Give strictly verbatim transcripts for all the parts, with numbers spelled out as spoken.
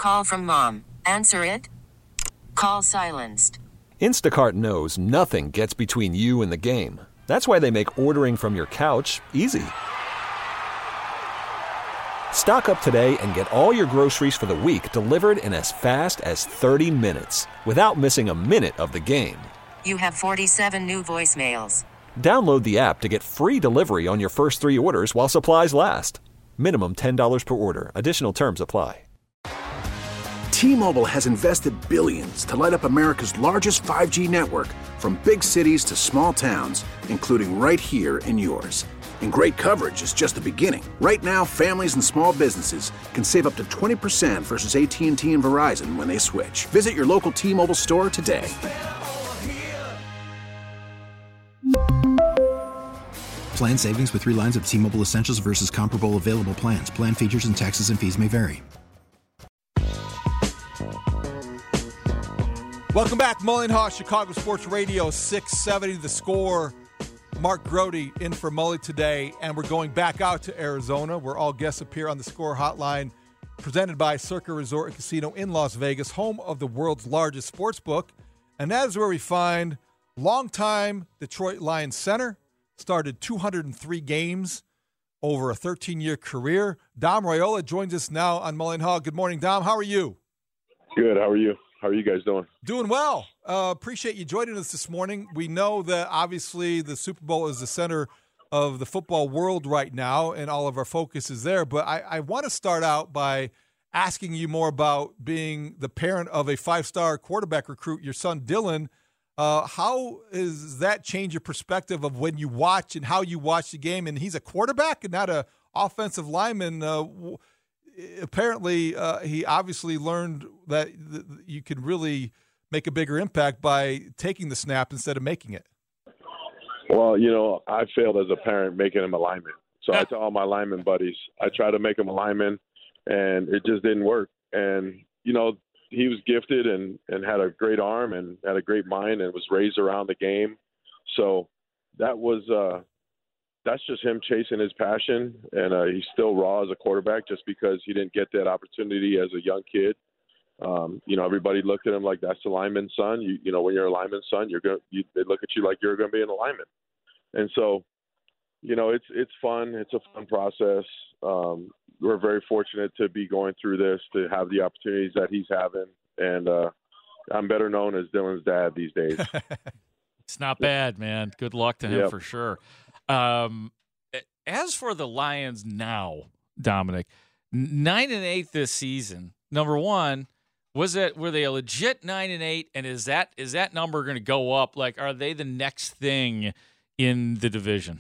Call from mom. Answer it. Call silenced. Instacart knows nothing gets between you and the game. That's why they make ordering from your couch easy. Stock up today and get all your groceries for the week delivered in as fast as thirty minutes without missing a minute of the game. You have forty-seven new voicemails. Download the app to get free delivery on your first three orders while supplies last. Minimum ten dollars per order. Additional terms apply. T-Mobile has invested billions to light up America's largest five G network, from big cities to small towns, including right here in yours. And great coverage is just the beginning. Right now, families and small businesses can save up to twenty percent versus A T and T and Verizon when they switch. Visit your local T-Mobile store today. Plan savings with three lines of T-Mobile Essentials versus comparable available plans. Plan features and taxes and fees may vary. Welcome back. Mully and Haw, Chicago Sports Radio, six seventy The Score. Mark Grody in for Mully today, and we're going back out to Arizona, where all guests appear on the Score Hotline, presented by Circa Resort and Casino in Las Vegas, home of the world's largest sports book. And that is where we find longtime Detroit Lions center, started two hundred three games over a thirteen-year career. Dom Raiola joins us now on Mully and Haw. Good morning, Dom. How are you? Good. How are you? How are you guys doing? Doing well. Uh, appreciate you joining us this morning. We know that obviously the Super Bowl is the center of the football world right now, and all of our focus is there. But I, I want to start out by asking you more about being the parent of a five-star quarterback recruit, your son Dylan. Uh, how does that change your perspective of when you watch and how you watch the game? And he's a quarterback and not an offensive lineman. Uh, apparently, uh, he obviously learned that th- you can really make a bigger impact by taking the snap instead of making it. Well, you know, I failed as a parent making him a lineman. So I tell all my lineman buddies, I try to make him a lineman, and it just didn't work. And, you know, he was gifted and, and had a great arm and had a great mind and was raised around the game. So that was uh, that's just him chasing his passion. And uh, he's still raw as a quarterback just because he didn't get that opportunity as a young kid. Um, you know, everybody looked at him like that's the lineman's son. You, you know, when you're a lineman's son, you're going you, they look at you like you're going to be an lineman. And so, you know, it's it's fun. It's a fun process. Um, we're very fortunate to be going through this, to have the opportunities that he's having. And uh, I'm better known as Dylan's dad these days. It's not bad, man. Good luck to him yep. for sure. Um, as for the Lions now, Dominic, nine and eight this season. Number one, was it were they a legit nine and eight? And is that is that number going to go up? Like, are they the next thing in the division?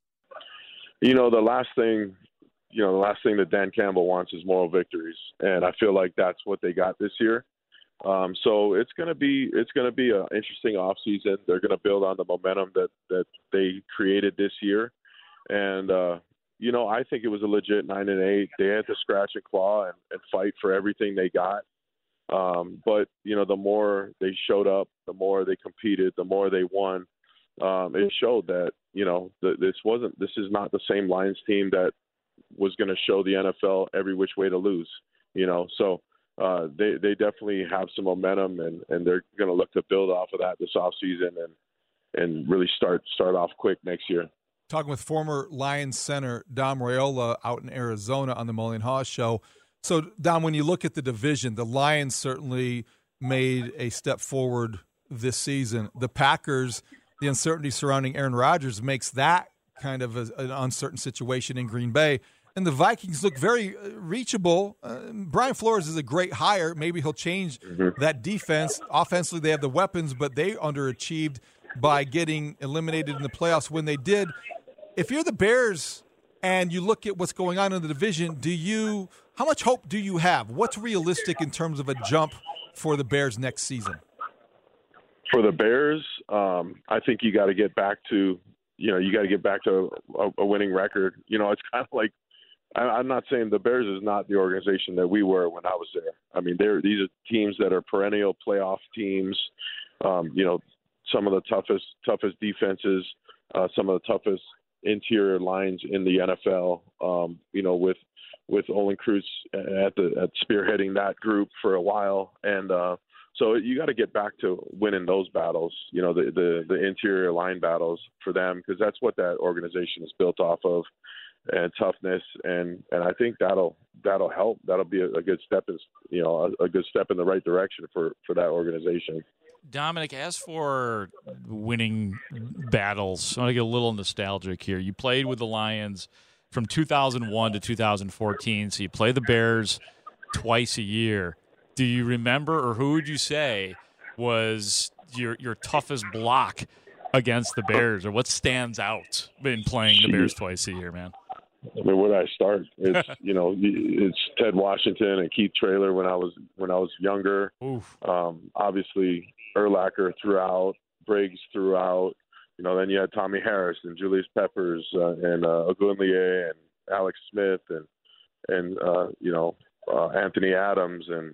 You know, the last thing, you know, the last thing that Dan Campbell wants is moral victories, and I feel like that's what they got this year. Um, so it's going to be it's going to be an interesting offseason. They're going to build on the momentum that, that they created this year, and uh, you know, I think it was a legit nine and eight. They had to scratch and claw and, and fight for everything they got. Um, but you know, the more they showed up, the more they competed, the more they won. Um, it showed that you know th- this wasn't this is not the same Lions team that was going to show the N F L every which way to lose. You know, so. Uh, they they definitely have some momentum, and, and they're going to look to build off of that this offseason and and really start start off quick next year. Talking with former Lions center Dom Raiola out in Arizona on the Mully and Haw Show. So, Dom, when you look at the division, the Lions certainly made a step forward this season. The Packers, the uncertainty surrounding Aaron Rodgers makes that kind of a, an uncertain situation in Green Bay. And the Vikings look very reachable. Uh, Brian Flores is a great hire. Maybe he'll change mm-hmm. that defense. Offensively, they have the weapons, but they underachieved by getting eliminated in the playoffs when they did. If you're the Bears and you look at what's going on in the division, do you? How much hope do you have? What's realistic in terms of a jump for the Bears next season? For the Bears, um, I think you got to get back to, you know, you got to get back to a, a winning record. You know, it's kind of like, I'm not saying the Bears is not the organization that we were when I was there. I mean, they're, these are teams that are perennial playoff teams. Um, you know, some of the toughest toughest defenses, uh, some of the toughest interior lines in the N F L. Um, you know, with with Olin Kreutz at the at spearheading that group for a while, and uh, so you got to get back to winning those battles. You know, the the, the interior line battles for them, because that's what that organization is built off of, and toughness, and and I think that'll that'll help. That'll be a, a good step, in, you know, a, a good step in the right direction for for that organization. Dominic, as for winning battles, I want to get a little nostalgic here. You played with the Lions from two thousand one to two thousand fourteen, so you play the Bears twice a year. Do you remember, or who would you say was your your toughest block against the Bears, or what stands out in playing the Bears twice a year, man? I mean, where do I start? It's you know, it's Ted Washington and Keith Traylor when I was when I was younger. Oof. Um, obviously, Urlacher throughout, Briggs throughout. You know, then you had Tommy Harris and Julius Peppers uh, and uh, Ogunleye and Alex Smith and and uh, you know uh, Anthony Adams, and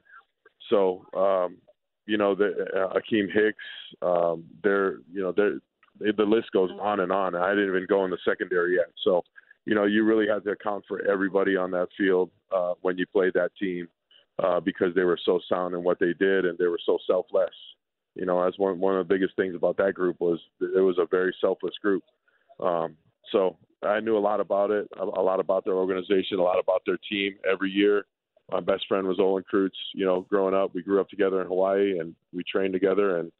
so um, you know the uh, Akeem Hicks. Um, they're you know they're, they, the list goes on and on. I didn't even go in the secondary yet, so you know you really had to account for everybody on that field uh, when you played that team uh, because they were so sound in what they did and they were so selfless. You know, as one one of the biggest things about that group was it was a very selfless group. Um, so I knew a lot about it, a, a lot about their organization, a lot about their team every year. My best friend was Olin Kreutz. You know, growing up, we grew up together in Hawaii and we trained together, and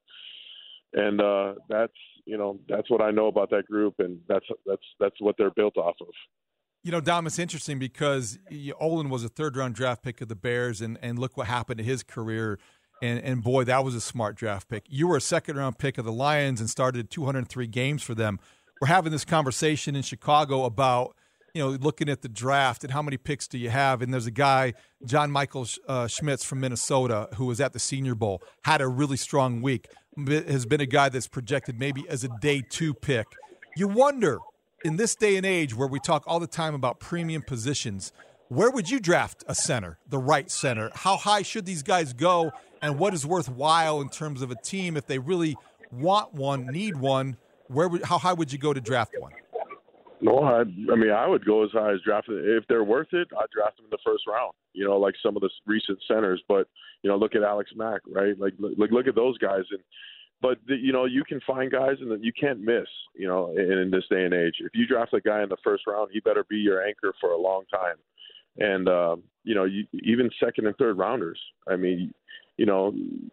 and uh, that's you know that's what I know about that group, and that's that's that's what they're built off of. You know, Dom, it's interesting because Olin was a third-round draft pick of the Bears, and, and look what happened to his career. And, and, boy, that was a smart draft pick. You were a second-round pick of the Lions and started two hundred three games for them. We're having this conversation in Chicago about, you know, looking at the draft and how many picks do you have. And there's a guy, John Michael uh, Schmitz from Minnesota, who was at the Senior Bowl, had a really strong week, has been a guy that's projected maybe as a day two pick. You wonder, in this day and age where we talk all the time about premium positions, where would you draft a center, the right center? How high should these guys go? And what is worthwhile in terms of a team if they really want one, need one? Where would, how high would you go to draft one? No, I, I mean I would go as high as drafting. If they're worth it, I'd draft them in the first round. You know, like some of the recent centers. But you know, look at Alex Mack, right? Like, look, look at those guys. And but the, you know, you can find guys, and you can't miss. You know, in, in this day and age, if you draft a guy in the first round, he better be your anchor for a long time. And uh, you know, you, even second and third rounders. I mean. You know,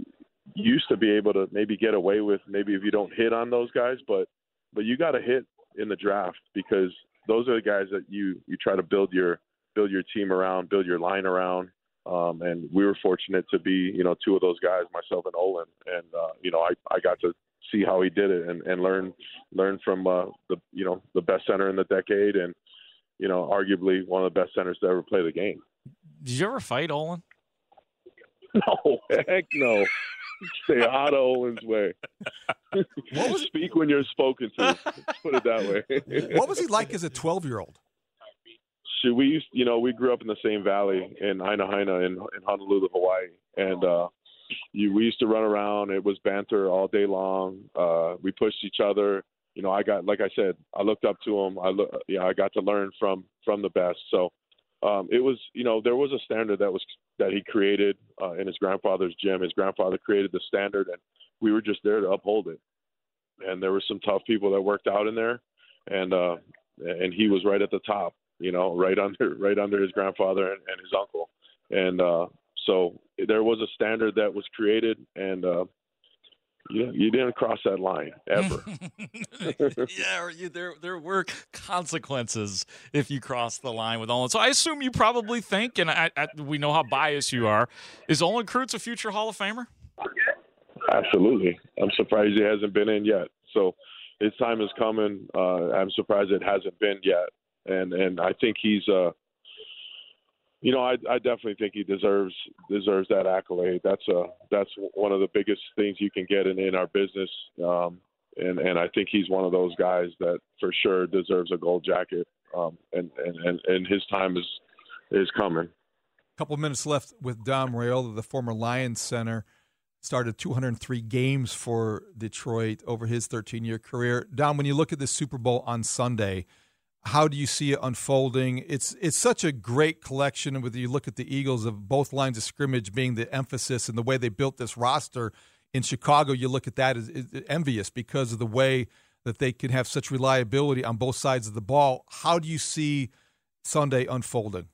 used to be able to maybe get away with maybe if you don't hit on those guys, but but you got to hit in the draft because those are the guys that you you try to build your build your team around, build your line around. Um, and we were fortunate to be, you know, two of those guys, myself and Olin, and uh, you know, I, I got to see how he did it and, and learn learn from uh, the you know the best center in the decade, and you know, arguably one of the best centers to ever play the game. Did you ever fight Olin? No, heck no. Stay out of Olin's way. What was, Speak when you're spoken to. Let's put it that way. What was he like as a twelve-year-old? So we used, you know, we grew up in the same valley in Aina Haina in, in Honolulu, Hawaii, and uh, you, we used to run around. It was banter all day long. Uh, we pushed each other. You know, I got, like I said, I looked up to him. I look, yeah, I got to learn from from the best. So. Um, it was, you know, there was a standard that was that he created uh, in his grandfather's gym. His grandfather created the standard, and we were just there to uphold it. And there were some tough people that worked out in there, and uh, and he was right at the top, you know, right under right under his grandfather and, and his uncle. And uh, so there was a standard that was created, and uh, you you didn't cross that line ever. Yeah, you, there there were consequences if you cross the line with Olin. So I assume you probably think, and I, I, we know how biased you are, is Olin Kreutz a future Hall of Famer? Absolutely. I'm surprised he hasn't been in yet. So his time is coming. Uh, I'm surprised it hasn't been yet. And and I think he's uh You know, I, I definitely think he deserves deserves that accolade. That's a that's one of the biggest things you can get in, in our business, um, and and I think he's one of those guys that for sure deserves a gold jacket. Um, and, and, and, and his time is is coming. A couple of minutes left with Dom Raiola, the former Lions center, started two hundred three games for Detroit over his thirteen-year career. Dom, when you look at the Super Bowl on Sunday, how do you see it unfolding? It's it's such a great collection. Whether you look at the Eagles, of both lines of scrimmage being the emphasis and the way they built this roster. In Chicago, you look at that as, as envious because of the way that they can have such reliability on both sides of the ball. How do you see Sunday unfolding?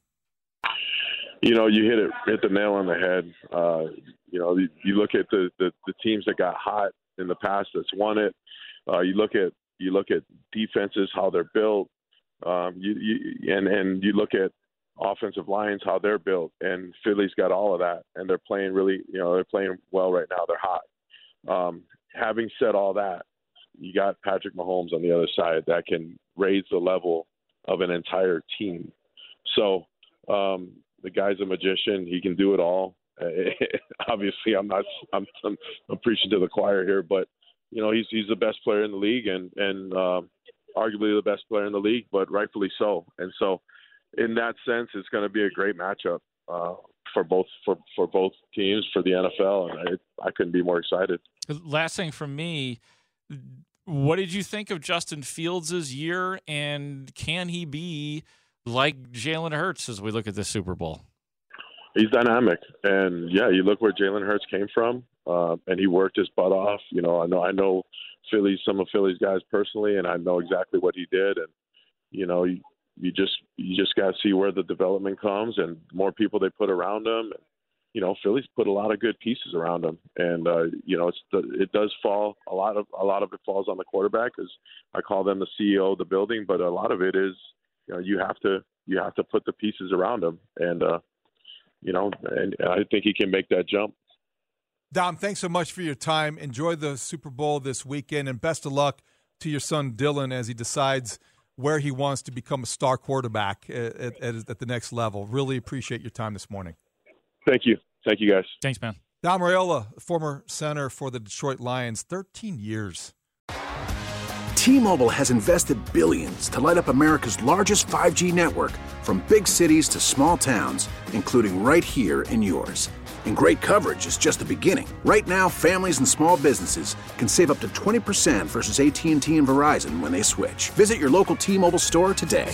You know, you hit it hit the nail on the head. Uh, you know, you, you look at the, the, the teams that got hot in the past that's won it. Uh, you look at you look at defenses, how they're built. Um, you, you and and you look at offensive lines, how they're built, and Philly's got all of that, and they're playing really, you know, they're playing well right now. They're hot. Um, having said all that, you got Patrick Mahomes on the other side that can raise the level of an entire team. So um, the guy's a magician. He can do it all. Obviously, I'm not. I'm, I'm I'm preaching to the choir here, but you know, he's he's the best player in the league, and and. Uh, arguably the best player in the league, but rightfully so. And so in that sense, it's going to be a great matchup uh, for both for, for both teams, for the N F L, and I, I couldn't be more excited. Last thing from me, what did you think of Justin Fields' year, and can he be like Jalen Hurts as we look at the Super Bowl? He's dynamic, and yeah, you look where Jalen Hurts came from, uh, and he worked his butt off. You know, I know I know Philly, some of Philly's guys personally, and I know exactly what he did. And you know, you, you just you just got to see where the development comes, and more people they put around him. And, you know, Philly's put a lot of good pieces around him, and uh, you know, it's the, it does fall a lot of a lot of it falls on the quarterback, because I call them the C E O of the building, but a lot of it is, you know, you have to you have to put the pieces around him, and uh, you know, and I think he can make that jump. Dom, thanks so much for your time. Enjoy the Super Bowl this weekend, and best of luck to your son Dylan as he decides where he wants to become a star quarterback at, at, at the next level. Really appreciate your time this morning. Thank you. Thank you, guys. Thanks, man. Dom Raiola, former center for the Detroit Lions, thirteen years. T-Mobile has invested billions to light up America's largest five G network, from big cities to small towns, including right here in yours. And great coverage is just the beginning. Right now, families and small businesses can save up to twenty percent versus A T and T and Verizon when they switch. Visit your local T-Mobile store today.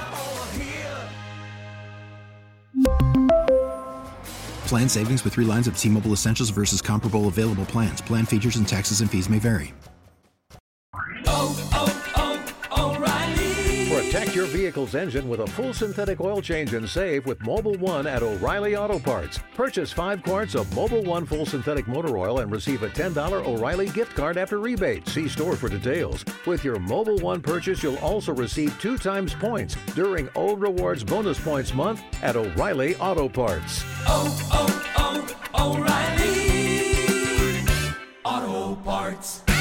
Plan savings with three lines of T-Mobile Essentials versus comparable available plans. Plan features and taxes and fees may vary. Oh, oh, oh, O'Reilly. Protect your vehicle's engine with a full synthetic oil change and save with Mobil one at O'Reilly Auto Parts. Purchase five quarts of Mobil one full synthetic motor oil and receive a ten dollars O'Reilly gift card after rebate. See store for details. With your Mobil one purchase, you'll also receive two times points during O Rewards Bonus Points Month at O'Reilly Auto Parts. Oh, oh, oh, O'Reilly Auto Parts.